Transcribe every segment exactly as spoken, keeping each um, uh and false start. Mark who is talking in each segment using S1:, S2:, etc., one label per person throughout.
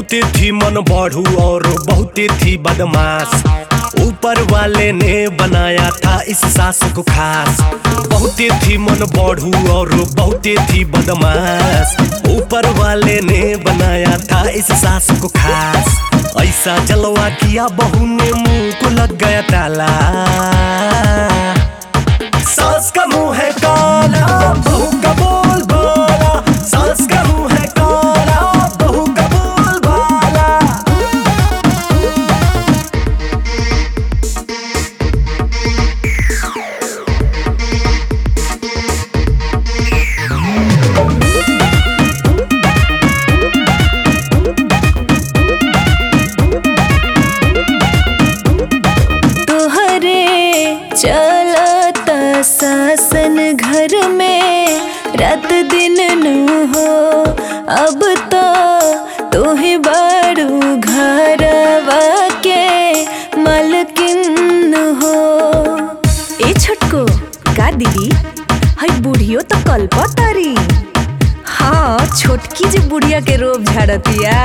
S1: बहुते थी मन बढ़ू और बहुते थी बदमाश। ऊपर वाले ने बनाया था इस सास को खास। बहुते थी मन बढ़ू और बहुते थी बदमाश। ऊपर वाले ने बनाया था इस सास को खास। ऐसा जलवा किया बहू ने मुंह को लग गया ताला। सास का मुंह है काला, बहू का बोल भाला। सास का मुंह है काला, बहू का बोल भाला।
S2: सासन घर में रात दिन न हो, अब तो तोहे बारू घरवा के मालकिन हो। ए छोटको का दीदी हई बुढ़ियो तो कल्पतारी। हाँ छोटकी जी बुढ़िया के रोब झाड़तिया।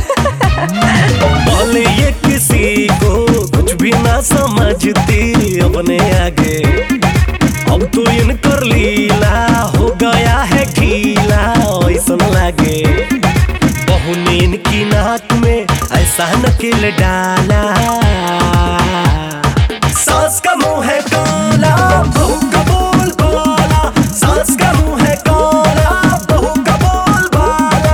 S1: बोले ये किसी को कुछ भी ना समझती अपने आगे। अब तो इनकर लीला हो गया है ढीला ऐसा लागे। बहू ने इनकी नाक में ऐसा नकेल डाला। सास का मुंह है काला, बहू का बोल भाला। सास का मुंह है काला, बहू का बोल भाला।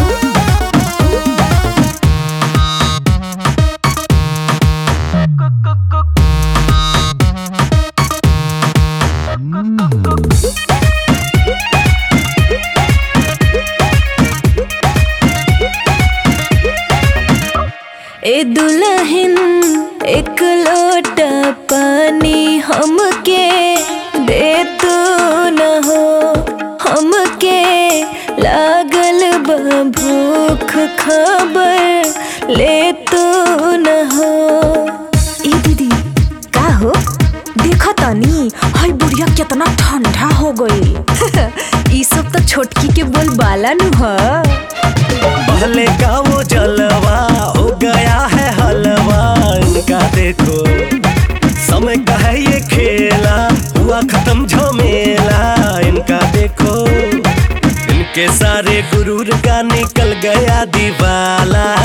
S2: ए दुल्हन एक लोटा पानी हमके दे तू न हो। हमके लागल बा भूख खबर ले तू न हो। ए दीदी का हो देखो तनी हई बुढ़िया कितना ठंडा हो गई। ई सब तो छोटकी के बोल बाला नु ह।
S1: पहले का वो जलवा हो गया है हलवा। इनका देखो समय का है ये खेला, हुआ खत्म झमेला। इनका देखो इनके सारे गुरूर का निकल गया दीवाला।